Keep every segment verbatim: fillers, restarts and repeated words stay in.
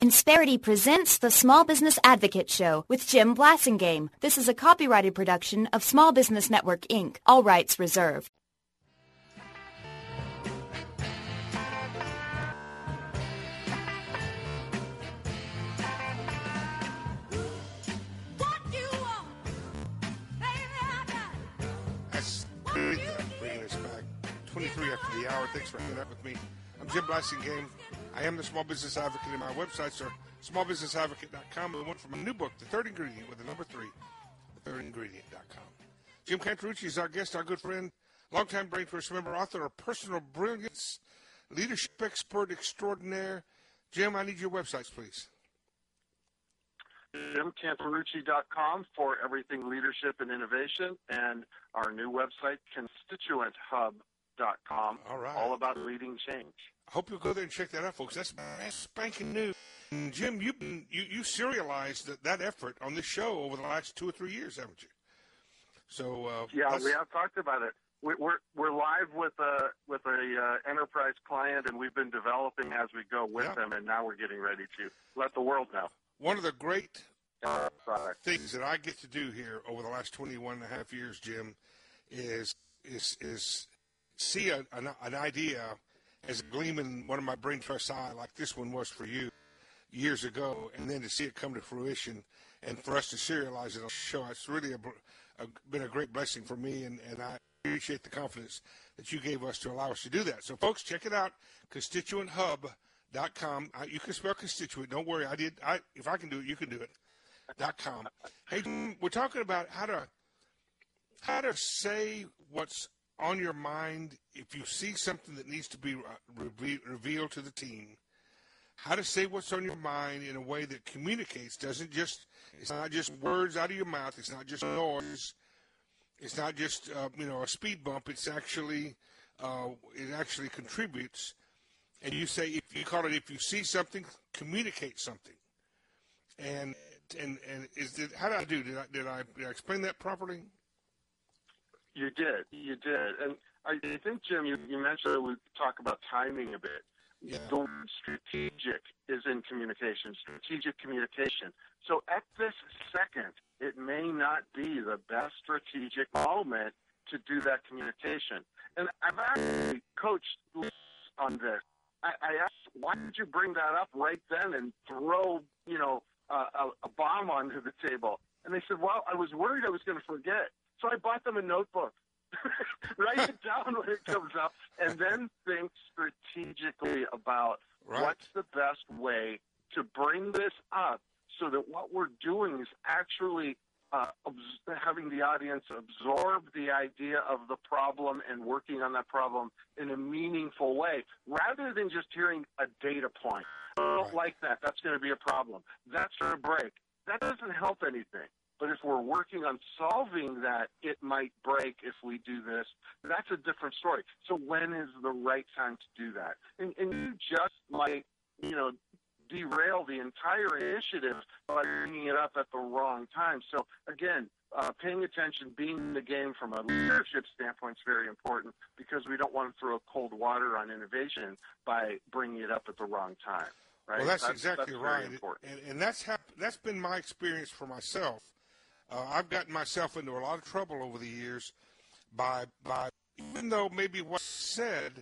Insperity presents the Small Business Advocate Show with Jim Blasingame. This is a copyrighted production of Small Business Network, Incorporated. All rights reserved. That's bringing us back twenty-three after the hour. Thanks for hanging out with me. I'm Jim Blasingame. I am the Small Business Advocate, and my websites are small business advocate dot com and the one from a new book, The Third Ingredient, with the number three, the third ingredient dot com. Jim Cantarucci is our guest, our good friend, longtime Brain Trust member, author of Personal Brilliance, leadership expert extraordinaire. Jim, I need your websites, please. Jim Cantarucci dot com for everything leadership and innovation, and our new website, Constituent Hub dot com, all right, all about leading change. I hope you'll go there and check that out, folks. That's, that's spanking new. And Jim, you've been, you you serialized that, that effort on this show over the last two or three years, haven't you? So uh, yeah, we have talked about it. We, we're we're live with a with a uh, enterprise client, and we've been developing as we go with yeah. them, and now we're getting ready to let the world know. One of the great uh, things that I get to do here over the last twenty-one and a half years, Jim, is is is see a, an, an idea as a gleam in one of my Brain Trust eye, like this one was for you years ago, and then to see it come to fruition and for us to serialize it on the show. It's really a, a, been a great blessing for me, and, and I appreciate the confidence that you gave us to allow us to do that. So, folks, check it out, Constituent Hub dot com. I, you can spell constituent. Don't worry. I did. I if I can do it, you can do it. Dot com. Hey, we're talking about how to how to say what's on your mind if you see something that needs to be re- revealed to the team. How to say what's on your mind in a way that communicates, doesn't just, it's not just words out of your mouth, it's not just noise, it's not just, uh, you know, a speed bump, it's actually, uh, it actually contributes. And you say, if you call it, if you see something, communicate something. And, and, and is it, how did I do? Did I, did I, did I explain that properly? You did, you did. And I think, Jim, you, you mentioned that we talk about timing a bit. Yeah. The word strategic is in communication, strategic communication. So at this second, it may not be the best strategic moment to do that communication. And I've actually coached on this. I, I asked, why did you bring that up right then and throw, you know, uh, a, a bomb onto the table? And they said, well, I was worried I was going to forget. So I bought them a notebook. Write it down when it comes up, and then think strategically about right. what's the best way to bring this up so that what we're doing is actually uh, having the audience absorb the idea of the problem and working on that problem in a meaningful way, rather than just hearing a data point. I don't right. like that. That's going to be a problem. That's going to break. That doesn't help anything. But if we're working on solving that, it might break if we do this. That's a different story. So when is the right time to do that? And, and you just might, you know, derail the entire initiative by bringing it up at the wrong time. So, again, uh, paying attention, being in the game from a leadership standpoint is very important, because we don't want to throw cold water on innovation by bringing it up at the wrong time. Right? Well, that's, that's exactly that's right. And, and that's hap- that's been my experience for myself. Uh, I've gotten myself into a lot of trouble over the years by, by even though maybe what's said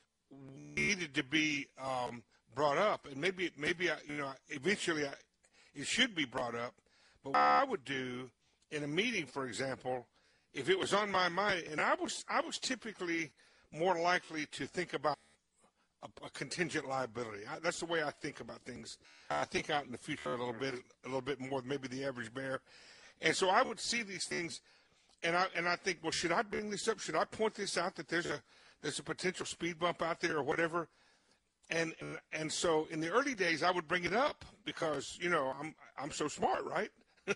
needed to be um, brought up, and maybe maybe I, you know eventually I, it should be brought up. But what I would do in a meeting, for example, if it was on my mind, and I was I was typically more likely to think about a, a contingent liability. I, that's the way I think about things. I think out in the future a little bit, a little bit more than maybe the average bear. And so I would see these things, and I and I think, well, should I bring this up? Should I point this out, that there's a there's a potential speed bump out there or whatever? And and, and so in the early days, I would bring it up because, you know, I'm I'm so smart, right?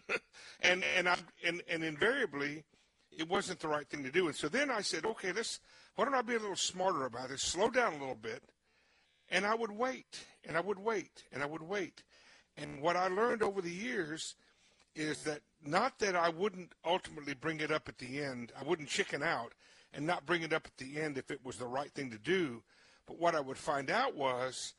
and and I and, and invariably, it wasn't the right thing to do. And so then I said, okay, let's why don't I be a little smarter about it? Slow down a little bit, and I would wait, and I would wait, and I would wait. And what I learned over the years is that not that I wouldn't ultimately bring it up at the end. I wouldn't chicken out and not bring it up at the end if it was the right thing to do. But what I would find out was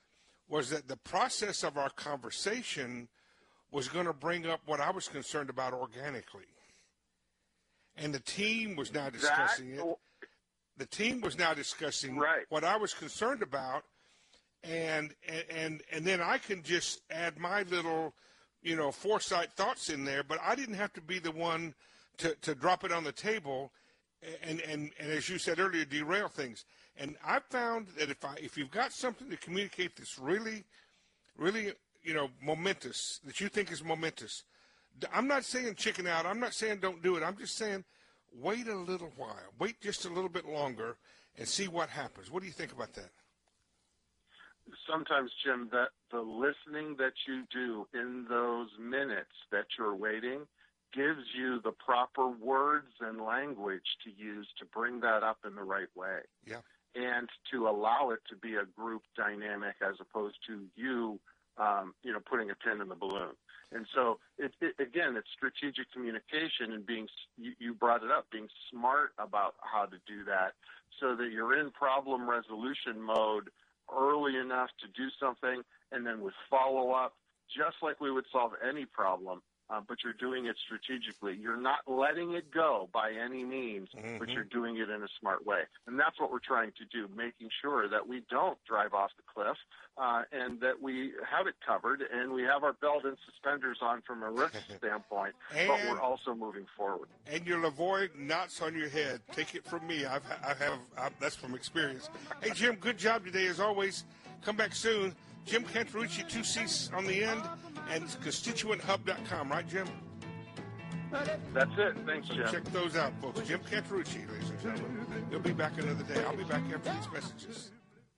was that the process of our conversation was going to bring up what I was concerned about organically. And the team was now discussing that, it. The team was now discussing right. what I was concerned about, and, and and then I can just add my little, you know, foresight thoughts in there, but I didn't have to be the one to, to drop it on the table and, and, and, as you said earlier, derail things. And I found that if I if you've got something to communicate that's really, really, you know, momentous, that you think is momentous, I'm not saying chicken out. I'm not saying don't do it. I'm just saying wait a little while. Wait just a little bit longer and see what happens. What do you think about that? Sometimes, Jim, that the listening that you do in those minutes that you're waiting gives you the proper words and language to use to bring that up in the right way. Yeah. And to allow it to be a group dynamic as opposed to you, um, you know, putting a pin in the balloon. And so, it, it, again, it's strategic communication and being, you, you brought it up, being smart about how to do that so that you're in problem resolution mode early enough to do something, and then with follow-up, just like we would solve any problem, uh, but you're doing it strategically. You're not letting it go by any means, mm-hmm. but you're doing it in a smart way. And that's what we're trying to do, making sure that we don't drive off the cliff uh, and that we have it covered and we have our belt and suspenders on from a risk standpoint, and, but we're also moving forward. And you'll avoid knots on your head. Take it from me. I've, I have, I've, that's from experience. Hey, Jim, good job today as always. Come back soon. Jim Cantarucci, two C's on the end, and constituent hub dot com, right, Jim? That's it. Thanks, so Jim. Check those out, folks. Jim Cantarucci, ladies and gentlemen. He'll be back another day. I'll be back after these messages.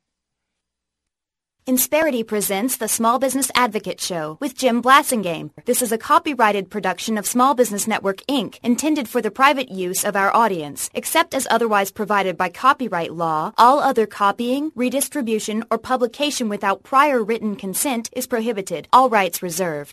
Insperity presents the Small Business Advocate Show with Jim Blasingame. This is a copyrighted production of Small Business Network, Incorporated, intended for the private use of our audience. Except as otherwise provided by copyright law, all other copying, redistribution, or publication without prior written consent is prohibited. All rights reserved.